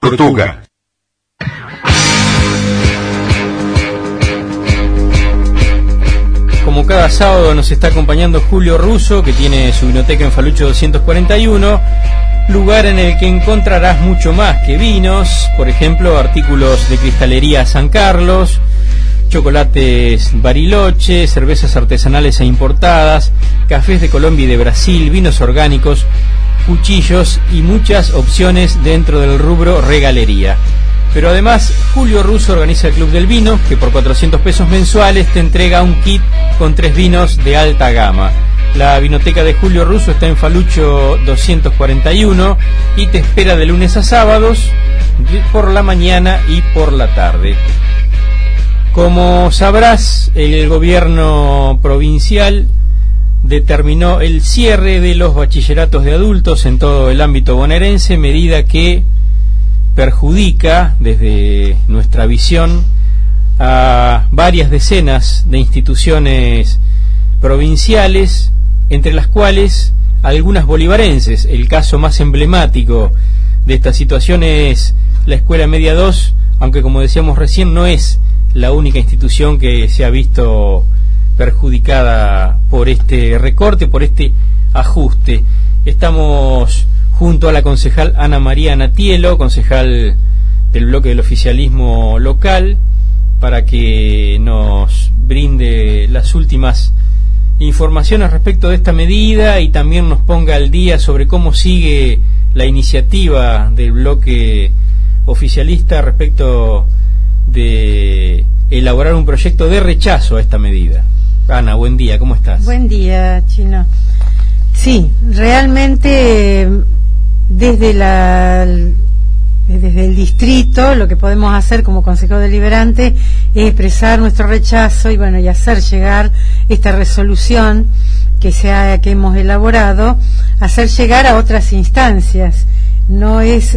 Tortuga. Como cada sábado nos está acompañando Julio Russo, que tiene su biblioteca en Falucho 241, lugar en el que encontrarás mucho más que vinos, por ejemplo, artículos de cristalería San Carlos, chocolates Bariloche, cervezas artesanales e importadas, cafés de Colombia y de Brasil, vinos orgánicos, cuchillos y muchas opciones dentro del rubro regalería. Pero además, Julio Russo organiza el Club del Vino, que por 400 pesos mensuales te entrega un kit con 3 vinos de alta gama. La vinoteca de Julio Russo está en Falucho 241 y te espera de lunes a sábados por la mañana y por la tarde. Como sabrás, el gobierno provincial determinó el cierre de los bachilleratos de adultos en todo el ámbito bonaerense, medida que perjudica, desde nuestra visión, a varias decenas de instituciones provinciales, entre las cuales algunas bolivarenses. El caso más emblemático de esta situación es la Escuela Media 2, aunque como decíamos recién no es la única institución que se ha visto perjudicada por este recorte, por este ajuste. Estamos junto a la concejal Ana María Natielo, concejal del bloque del oficialismo local, para que nos brinde las últimas informaciones respecto de esta medida y también nos ponga al día sobre cómo sigue la iniciativa del bloque oficialista respecto de elaborar un proyecto de rechazo a esta medida. Ana, buen día, ¿cómo estás? Buen día, Chino. Sí, realmente desde el distrito lo que podemos hacer como Consejo Deliberante es expresar nuestro rechazo y bueno, y hacer llegar esta resolución que hemos elaborado, hacer llegar a otras instancias. No es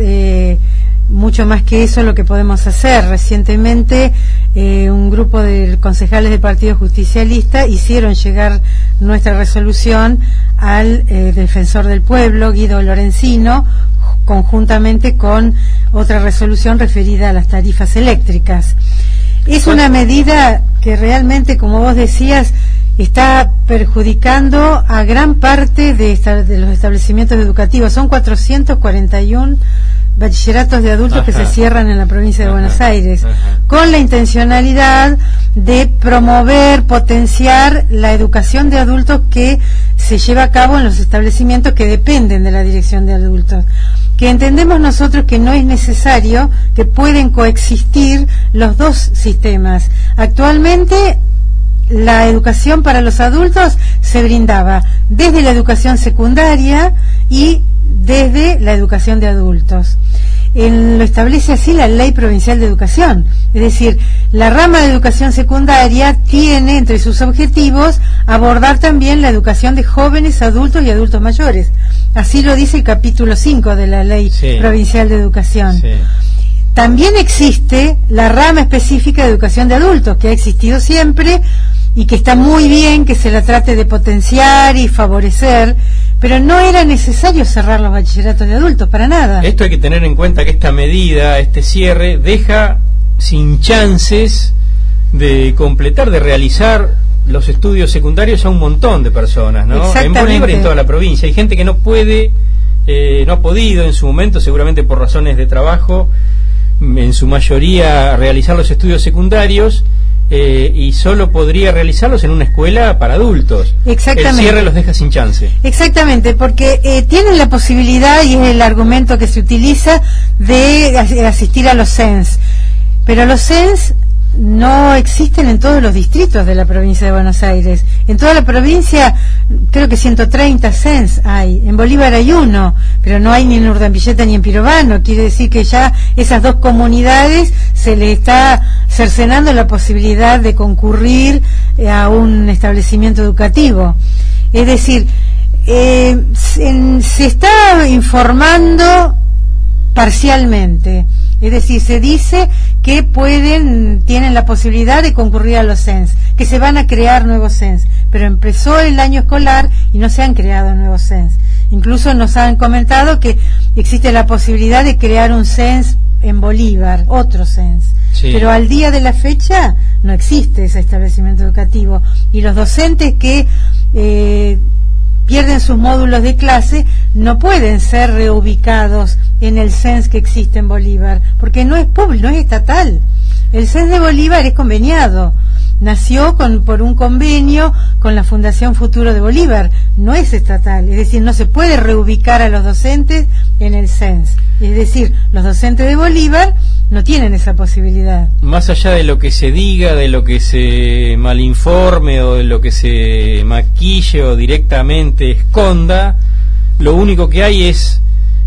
mucho más que eso lo que podemos hacer. Recientemente un grupo de concejales del Partido Justicialista hicieron llegar nuestra resolución al defensor del pueblo, Guido Lorenzino, conjuntamente con otra resolución referida a las tarifas eléctricas. Es una medida que realmente, como vos decías, está perjudicando a gran parte de los establecimientos educativos. Son 441 bachilleratos de adultos que se cierran en la provincia de Buenos Aires, con la intencionalidad de promover, potenciar la educación de adultos que se lleva a cabo en los establecimientos que dependen de la dirección de adultos, que entendemos nosotros que no es necesario, que pueden coexistir los dos sistemas. Actualmente la educación para los adultos se brindaba desde la educación secundaria y desde la educación de adultos. Lo establece así la Ley Provincial de Educación. Es decir, la rama de educación secundaria tiene entre sus objetivos abordar también la educación de jóvenes, adultos y adultos mayores. Así lo dice el capítulo 5 de la Ley Provincial de Educación. Sí. También existe la rama específica de educación de adultos, que ha existido siempre y que está muy bien que se la trate de potenciar y favorecer, pero no era necesario cerrar los bachilleratos de adultos, para nada. Esto hay que tener en cuenta, que esta medida, este cierre, deja sin chances de completar, de realizar los estudios secundarios a un montón de personas, ¿no? En Bolívar y en toda la provincia. Hay gente que no puede, no ha podido en su momento, seguramente por razones de trabajo, en su mayoría realizar los estudios secundarios, y solo podría realizarlos en una escuela para adultos. Exactamente. El cierre los deja sin chance. Exactamente, porque tienen la posibilidad, y es el argumento que se utiliza, de asistir a los CENS, pero los CENS no existen en todos los distritos de la provincia de Buenos Aires. En toda la provincia creo que 130 CENS hay. En Bolívar hay uno, pero no hay ni en Urdapilleta ni en Pirovano. Quiere decir que ya esas dos comunidades se le está cercenando la posibilidad de concurrir a un establecimiento educativo. Es decir, se está informando parcialmente. Es decir, se dice que tienen la posibilidad de concurrir a los CENS, que se van a crear nuevos CENS, pero empezó el año escolar y no se han creado nuevos CENS. Incluso nos han comentado que existe la posibilidad de crear un CENS en Bolívar, otro CENS. Sí. Pero al día de la fecha no existe ese establecimiento educativo. Y los docentes que pierden sus módulos de clase no pueden ser reubicados en el CENS que existe en Bolívar, porque no es público, no es estatal. El CENS de Bolívar es conveniado. Nació por un convenio con la Fundación Futuro de Bolívar, no es estatal, es decir, no se puede reubicar a los docentes en el CENS, es decir, los docentes de Bolívar no tienen esa posibilidad. Más allá de lo que se diga, de lo que se malinforme o de lo que se maquille o directamente esconda, lo único que hay es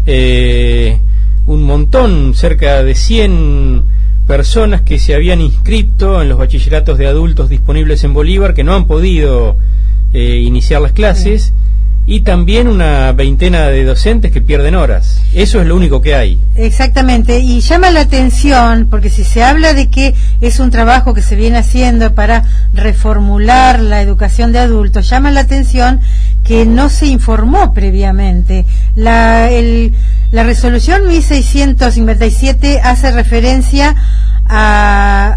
un montón, cerca de 100 personas que se habían inscrito en los bachilleratos de adultos disponibles en Bolívar, que no han podido iniciar las clases, y también una veintena de docentes que pierden horas. Eso es lo único que hay. Exactamente, y llama la atención, porque si se habla de que es un trabajo que se viene haciendo para reformular la educación de adultos, llama la atención que no se informó previamente. La resolución 1657 hace referencia a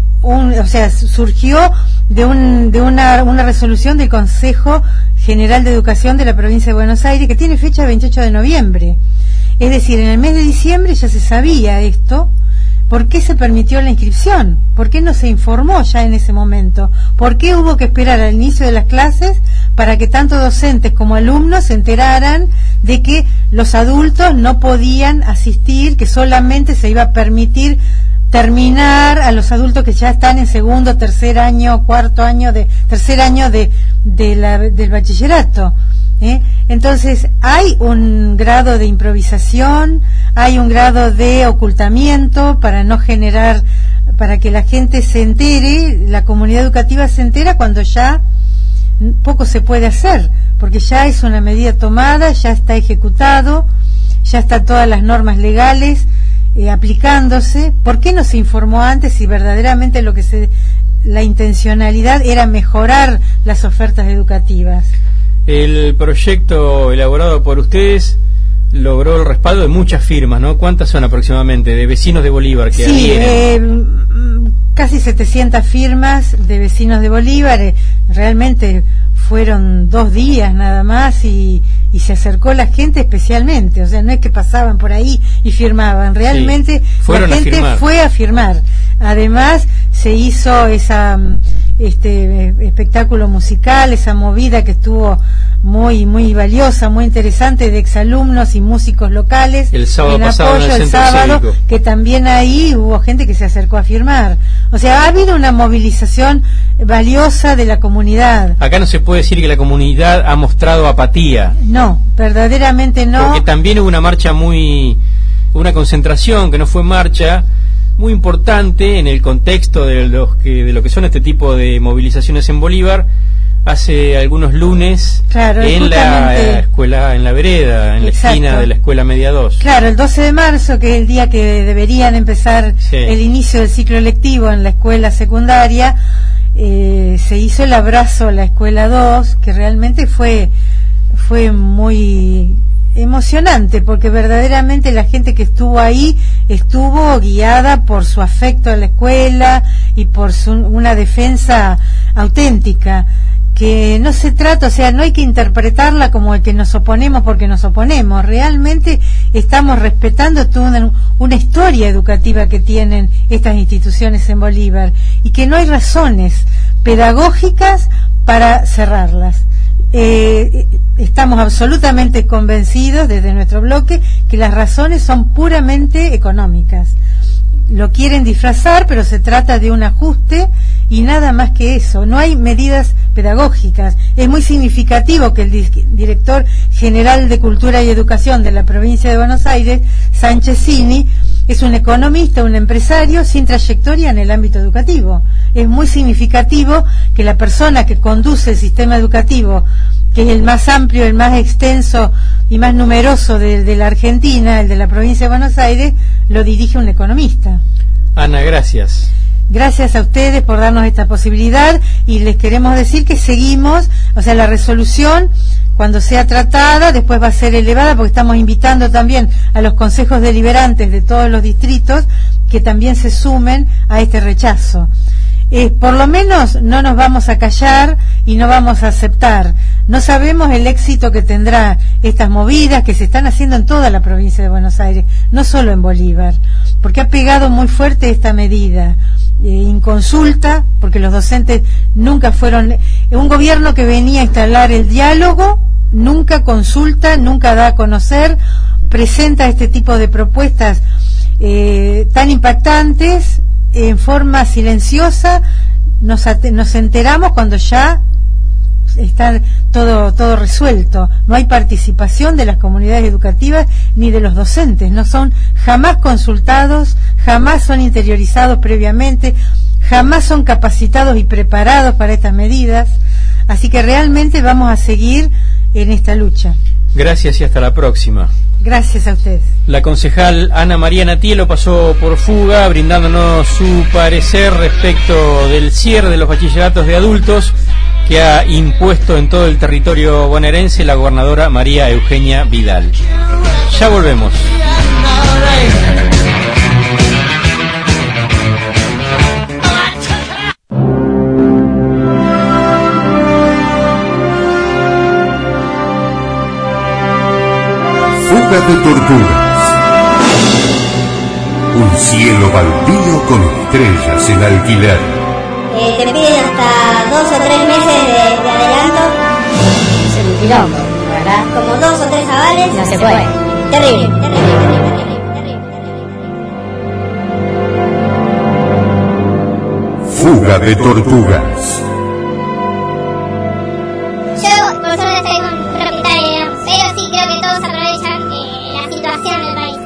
surgió de una resolución del Consejo General de Educación de la Provincia de Buenos Aires que tiene fecha 28 de noviembre. Es decir, en el mes de diciembre ya se sabía esto. ¿Por qué se permitió la inscripción? ¿Por qué no se informó ya en ese momento? ¿Por qué hubo que esperar al inicio de las clases para que tanto docentes como alumnos se enteraran de que los adultos no podían asistir, que solamente se iba a permitir terminar a los adultos que ya están en segundo, tercer año, cuarto año, tercer año del bachillerato? Entonces hay un grado de improvisación, hay un grado de ocultamiento para no generar, para que la gente se entere, la comunidad educativa se entera cuando ya poco se puede hacer, porque ya es una medida tomada, ya está ejecutado, ya están todas las normas legales aplicándose. ¿Por qué no se informó antes si verdaderamente la intencionalidad era mejorar las ofertas educativas? El proyecto elaborado por ustedes logró el respaldo de muchas firmas, ¿no? ¿Cuántas son aproximadamente de vecinos de Bolívar que adhieren? Casi 700 firmas de vecinos de Bolívar. Realmente fueron 2 días nada más y se acercó la gente especialmente, o sea, no es que pasaban por ahí y firmaban, realmente la gente fue a firmar. Además se hizo espectáculo musical, esa movida que estuvo muy valiosa, muy interesante, de exalumnos y músicos locales el sábado pasado en el sábado, que también ahí hubo gente que se acercó a firmar. O sea, ha habido una movilización valiosa de la comunidad. Acá no se puede decir que la comunidad ha mostrado apatía. No, verdaderamente no. Porque también hubo una marcha una concentración que no fue marcha, muy importante en el contexto de lo que son este tipo de movilizaciones en Bolívar. Hace algunos lunes, claro, en la escuela, en la vereda, en la esquina de la escuela Media 2. Claro, el 12 de marzo, que es el día que deberían empezar el inicio del ciclo lectivo en la escuela secundaria, se hizo el abrazo a la escuela 2, que realmente fue muy emocionante, porque verdaderamente la gente que estuvo ahí estuvo guiada por su afecto a la escuela y por una defensa auténtica, que no se trata, o sea, no hay que interpretarla como el que nos oponemos porque nos oponemos. Realmente estamos respetando toda una historia educativa que tienen estas instituciones en Bolívar y que no hay razones pedagógicas para cerrarlas. Estamos absolutamente convencidos desde nuestro bloque que las razones son puramente económicas. Lo quieren disfrazar, pero se trata de un ajuste y nada más que eso. No hay medidas pedagógicas. Es muy significativo que el director general de Cultura y Educación de la provincia de Buenos Aires, Sanchezini, es un economista, un empresario sin trayectoria en el ámbito educativo. Es muy significativo que la persona que conduce el sistema educativo, que es el más amplio, el más extenso y más numeroso de la Argentina, el de la provincia de Buenos Aires, lo dirige un economista. Ana, gracias. Gracias a ustedes por darnos esta posibilidad y les queremos decir que seguimos, o sea, la resolución cuando sea tratada, después va a ser elevada, porque estamos invitando también a los consejos deliberantes de todos los distritos que también se sumen a este rechazo. Por lo menos no nos vamos a callar y no vamos a aceptar. No sabemos el éxito que tendrá estas movidas que se están haciendo en toda la provincia de Buenos Aires, no solo en Bolívar, porque ha pegado muy fuerte esta medida. Inconsulta, porque los docentes nunca fueron, un gobierno que venía a instalar el diálogo, nunca consulta, nunca da a conocer, presenta este tipo de propuestas tan impactantes en forma silenciosa. Nos enteramos cuando ya está todo resuelto. No hay participación de las comunidades educativas ni de los docentes, no son jamás consultados, jamás son interiorizados previamente, jamás son capacitados y preparados para estas medidas. Así que realmente vamos a seguir en esta lucha. Gracias y hasta la próxima. Gracias a ustedes. La concejal Ana María Natielo pasó por Fuga brindándonos su parecer respecto del cierre de los bachilleratos de adultos que ha impuesto en todo el territorio bonaerense la gobernadora María Eugenia Vidal. Ya volvemos. Fuga de tortugas. Un cielo baldío con estrellas en alquiler. Te piden hasta 2 o 3 meses de adelanto. Es un quilombo, ¿verdad? Como 2 o 3 avales. No se puede. Terrible. Fuga de tortugas. Yo, por suerte, estoy con propietario, pero sí creo que todos aprovechan la situación del país.